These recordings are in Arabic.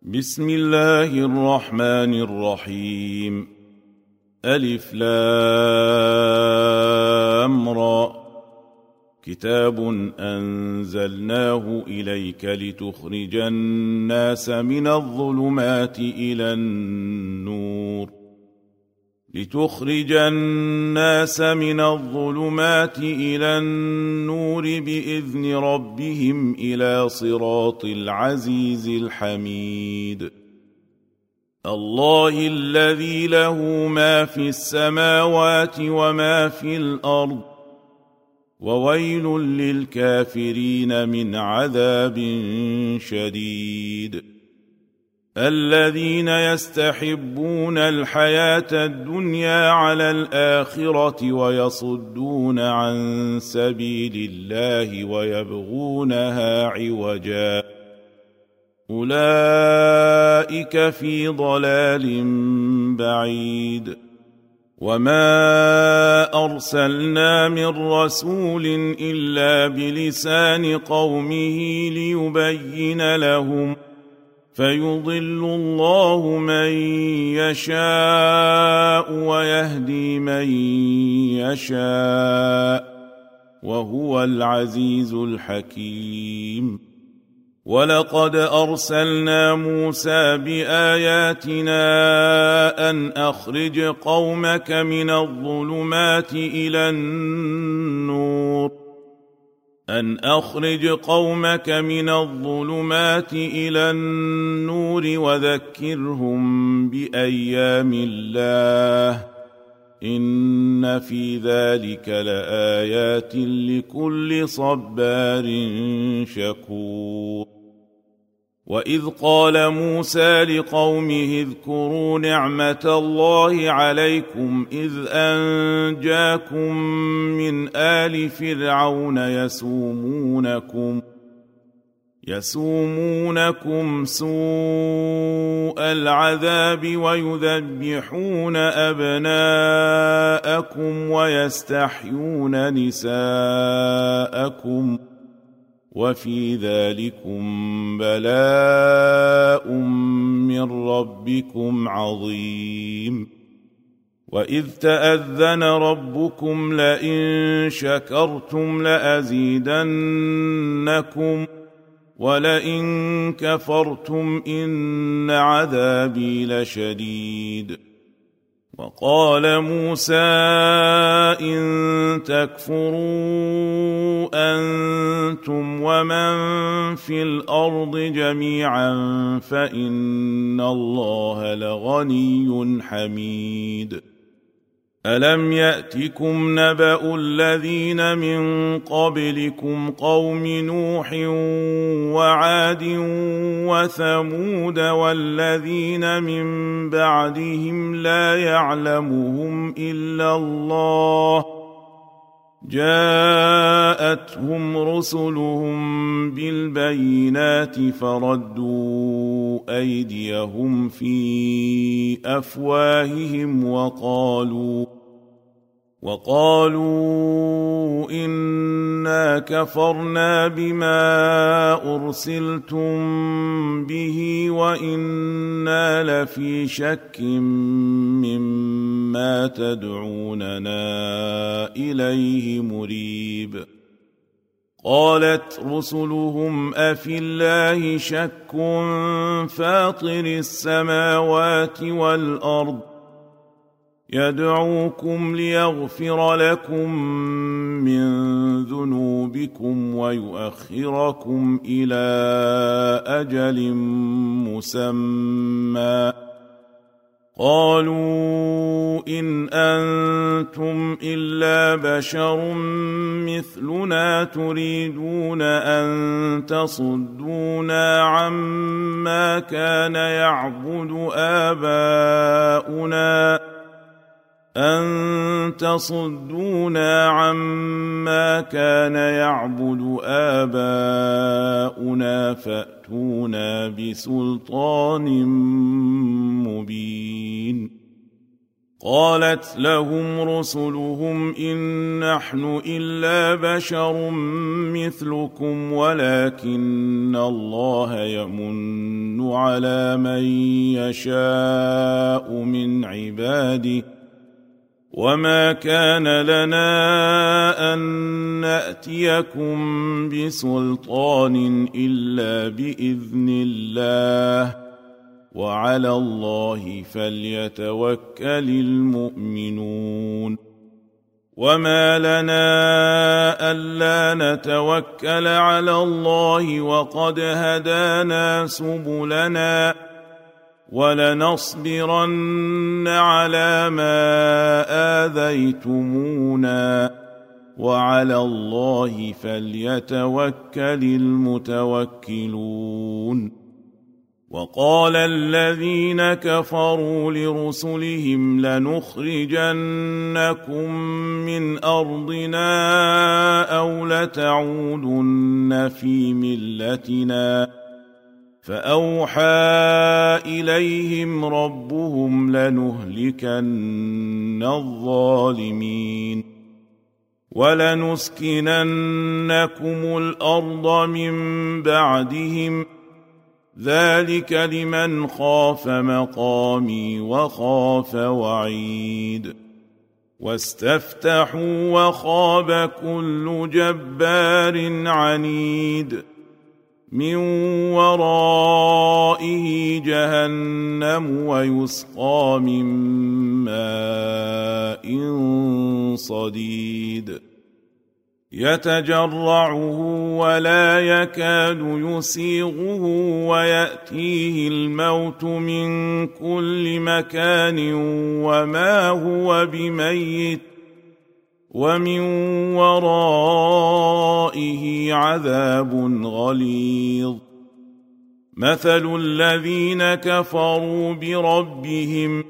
بسم الله الرحمن الرحيم. ألف لام را. كتاب أنزلناه إليك لتخرج الناس من الظلمات إلى النور بإذن ربهم إلى صراط العزيز الحميد. الله الذي له ما في السماوات وما في الأرض، وويل للكافرين من عذاب شديد. الذين يستحبون الحياة الدنيا على الآخرة ويصدون عن سبيل الله ويبغونها عوجا، أولئك في ضلال بعيد. وما أرسلنا من رسول إلا بلسان قومه ليبين لهم، فيضل الله من يشاء ويهدي من يشاء، وهو العزيز الحكيم. ولقد أرسلنا موسى بآياتنا أن أخرج قومك من الظلمات إلى النور وذكرهم بأيام الله، إن في ذلك لآيات لكل صبار شكور. وإذ قال موسى لقومه اذكروا نعمة الله عليكم إذ أنجاكم من آل فرعون يسومونكم سوء العذاب ويذبحون أبناءكم ويستحيون نساءكم، وفي ذلكم بلاء من ربكم عظيم. وإذ تأذن ربكم لئن شكرتم لأزيدنكم ولئن كفرتم إن عذابي لشديد. وقال موسى إن تكفروا أنتم ومن في الأرض جميعا فإن الله لغني حميد. ألم يأتكم نبأ الذين من قبلكم قوم نوح وعاد وثمود والذين من بعدهم لا يعلمهم إلا الله، جاءتهم رسلهم بالبينات فردوا أيديهم في أفواههم وقالوا إنا كفرنا بما أرسلتم به وإنا لفي شك مما تدعوننا إليه مريب. قالت رسلهم أفي الله شك فاطر السماوات والأرض يدعوكم ليغفر لكم من ذنوبكم ويؤخركم إلى أجل مسمى، قالوا إن أنتم إلا بشر مثلنا تريدون أن تصدونا عما كان يعبد آباؤنا فأتونا بسلطان مبين. قالت لهم رسلهم إن نحن إلا بشر مثلكم ولكن الله يمن على من يشاء من عباده وما كان لنا أن نأتيكم بسلطان إلا بإذن الله وعلى الله فليتوكل المؤمنون وما لنا ألا نتوكل على الله وقد هدانا سبلنا ولنصبرن على ما آذيتمونا وعلى الله فليتوكل المتوكلون وقال الذين كفروا لرسلهم لنخرجنكم من أرضنا أو لتعودن في ملتنا فأوحى إليهم ربهم لنهلكن الظالمين ولنسكننكم الأرض من بعدهم ذلك لمن خاف مقامي وخاف وعيد واستفتحوا وخاب كل جبار عنيد من ورائه جهنم ويسقى من ماء صديد يتجرعه ولا يكاد يسيغه ويأتيه الموت من كل مكان وما هو بميت ومن ورائه عذاب غليظ مثل الذين كفروا بربهم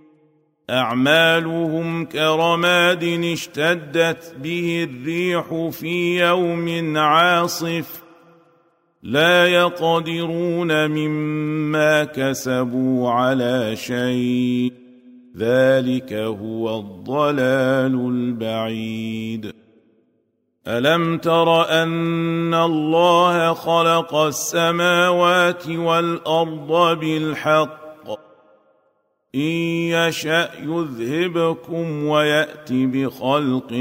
أعمالهم كرماد اشتدت به الريح في يوم عاصف لا يقدرون مما كسبوا على شيء ذلك هو الضلال البعيد ألم تر أن الله خلق السماوات والأرض بالحق إن يشأ يذهبكم ويأت بخلق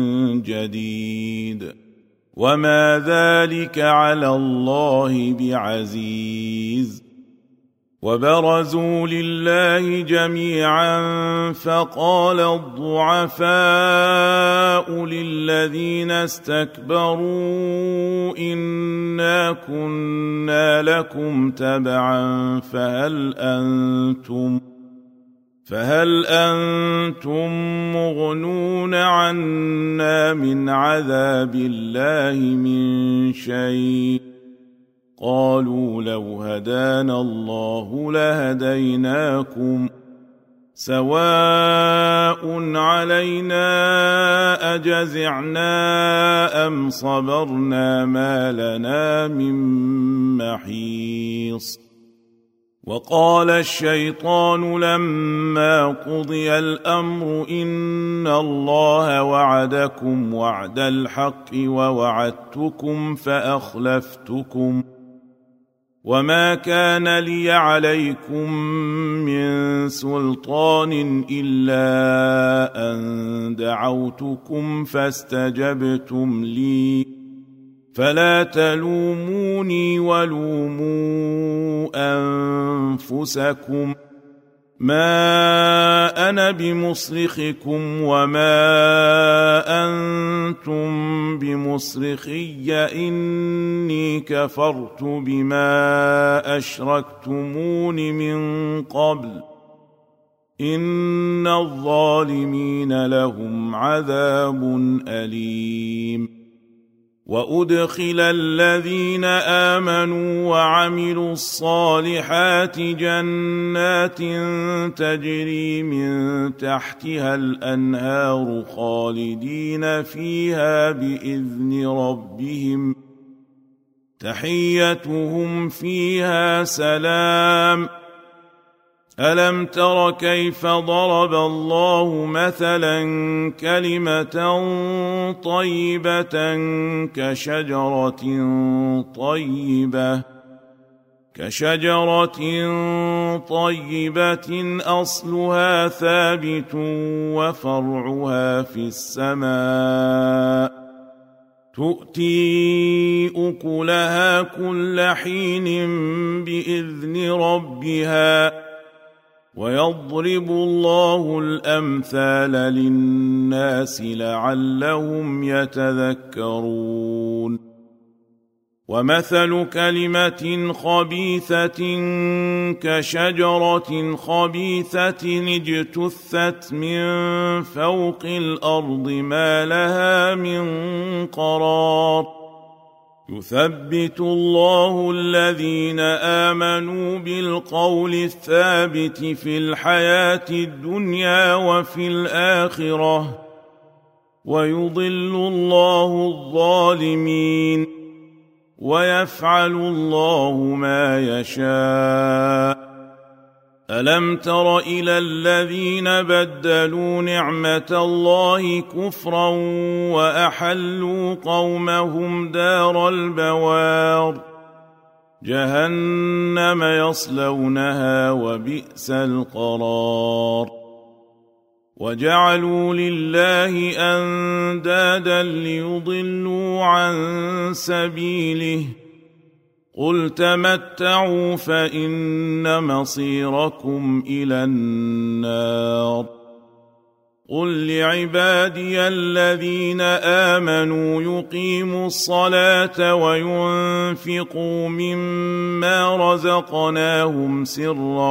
جديد وما ذلك على الله بعزيز وبرزوا لله جميعا فقال الضعفاء للذين استكبروا إنا كنا لكم تبعا فهل أنتم مغنون عنا من عذاب الله من شيء قالوا لو هدانا الله لهديناكم سواء علينا أجزعنا أم صبرنا ما لنا من محيص وقال الشيطان لما قضي الأمر إن الله وعدكم وعد الحق ووعدتكم فأخلفتكم وما كان لي عليكم من سلطان إلا أن دعوتكم فاستجبتم لي فلا تلوموني ولوموا أنفسكم ما أنا بمصرخكم وما أنتم بمصرخي إني كفرت بما أشركتمون من قبل إن الظالمين لهم عذاب أليم وأدخل الذين آمنوا وعملوا الصالحات جنات تجري من تحتها الأنهار خالدين فيها بإذن ربهم تحيتهم فيها سلام ألم تر كيف ضرب الله مثلا كلمة طيبة كشجرة طيبة أصلها ثابت وفرعها في السماء تؤتي أكلها كل حين بإذن ربها ويضرب الله الأمثال للناس لعلهم يتذكرون ومثل كلمة خبيثة كشجرة خبيثة اجتثت من فوق الأرض ما لها من قرار يثبت الله الذين آمنوا بالقول الثابت في الحياة الدنيا وفي الآخرة ويضل الله الظالمين ويفعل الله ما يشاء ألم تر إلى الذين بدلوا نعمة الله كفرا وأحلوا قومهم دار البوار جهنم يصلونها وبئس القرار وجعلوا لله أندادا ليضلوا عن سبيله قل تمتعوا فإن مصيركم إلى النار قل لعبادي الذين آمنوا يقيموا الصلاة وينفقوا مما رزقناهم سرا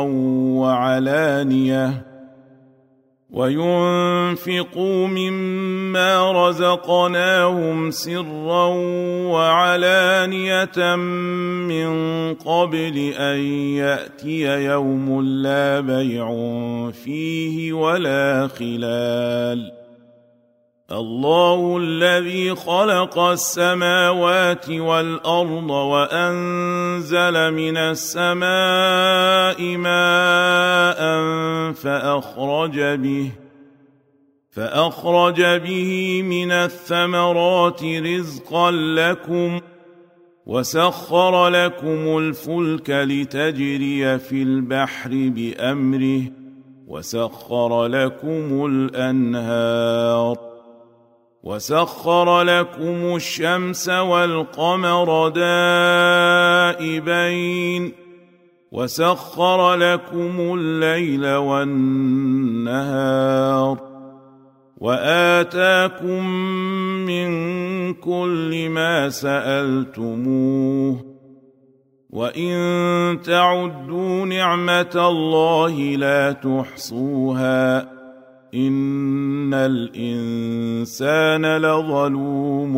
وعلانية من قبل أن يأتي يوم لا بيع فيه ولا خلال الله الذي خلق السماوات والأرض وأنزل من السماء ماء فأخرج به من الثمرات رزقا لكم وسخر لكم الفلك لتجري في البحر بأمره وسخر لكم الأنهار وسخر لكم الشمس والقمر دائبين وسخر لكم الليل والنهار وآتاكم من كل ما سألتموه وإن تعدوا نعمة الله لا تحصوها إن الإنسان لظلوم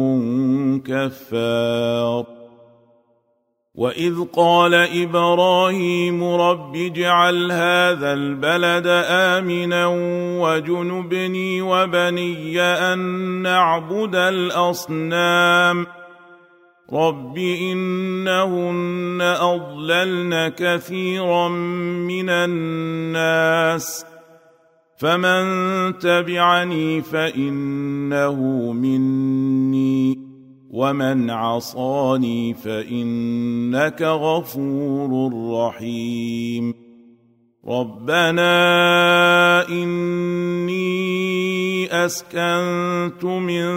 كفار وإذ قال إبراهيم رب اجعل هذا البلد آمنا وجنبني وبني أن نعبد الأصنام رب إنهن أضللن كثيرا من الناس فمن تبعني فإنه مني ومن عصاني فإنك غفور رحيم ربنا إني أسكنت من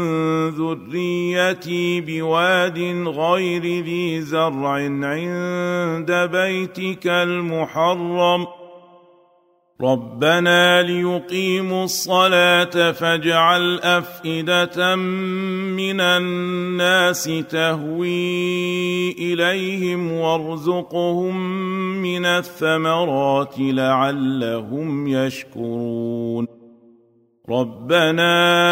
ذريتي بواد غير ذي زرع عند بيتك المحرم ربنا ليقيموا الصلاة فاجعل أفئدة من الناس تهوي إليهم وارزقهم من الثمرات لعلهم يشكرون ربنا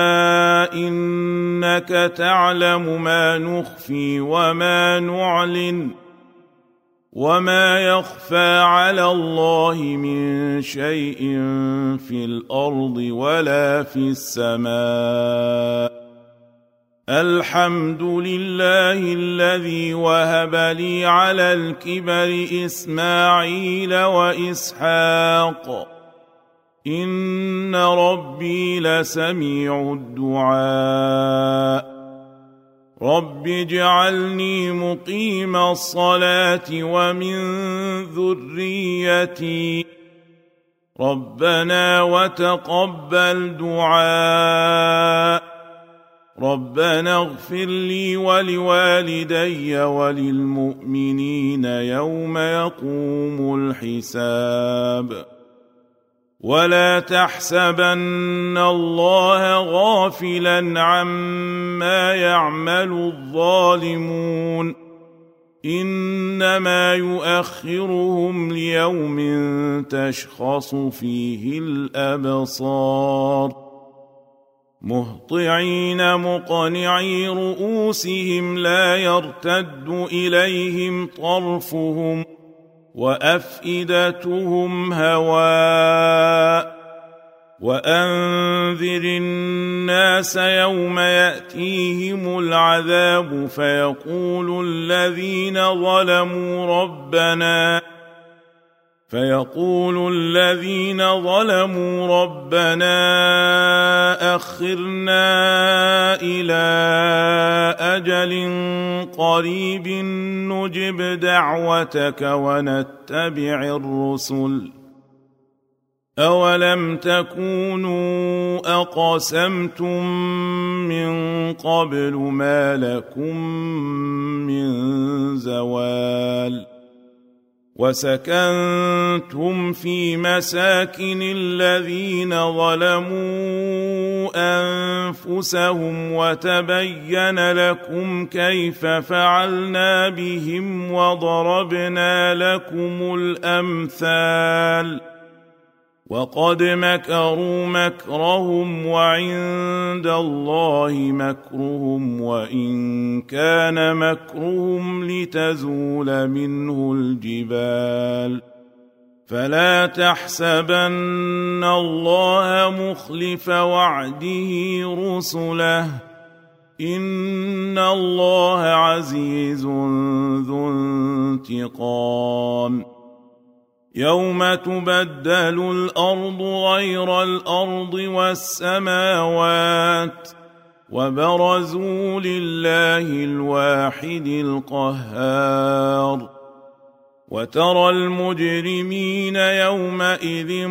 إنك تعلم ما نخفي وما نعلن وما يخفى على الله من شيء في الأرض ولا في السماء الحمد لله الذي وهب لي على الكبر إسماعيل وإسحاق إن ربي لسميع الدعاء رب اجعلني مقيم الصلاة ومن ذريتي ربنا وتقبل دعاء ربنا اغفر لي ولوالدي وللمؤمنين يوم يقوم الحساب ولا تحسبن الله غافلا عما يعمل الظالمون إنما يؤخرهم ليوم تشخص فيه الأبصار مهطعين مقنعي رؤوسهم لا يرتد إليهم طرفهم وأفئدتهم هواء وأنذر الناس يوم يأتيهم العذاب فيقول الذين ظلموا ربنا أخرنا إلى أجل قريب نجب دعوتك ونتبع الرسل أولم تكونوا أقسمتم من قبل ما لكم من زوال وسكنتم في مساكن الذين ظلموا أنفسهم وتبين لكم كيف فعلنا بهم وضربنا لكم الأمثال وقد مكروا مكرهم وعند الله مكرهم وإن كان مكرهم لتزول منه الجبال فلا تحسبن الله مخلف وعده رسله إن الله عزيز ذو انتقام يوم تبدل الأرض غير الأرض والسماوات وبرزوا لله الواحد القهار وترى المجرمين يومئذ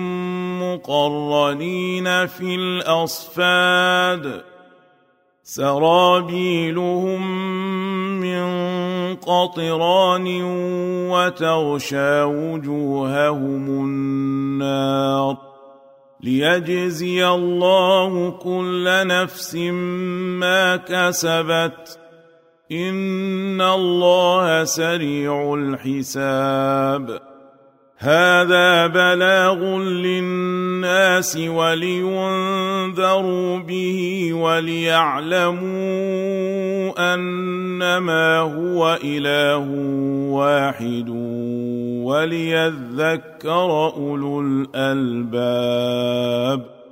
مقرنين في الأصفاد سرابيلهم من قطران وتغشى وجوههم النار ليجزي الله كل نفس ما كسبت إن الله سريع الحساب هذا بلاغ للناس ولينذروا به وليعلموا أنما هو إله واحد وليذكر أولو الألباب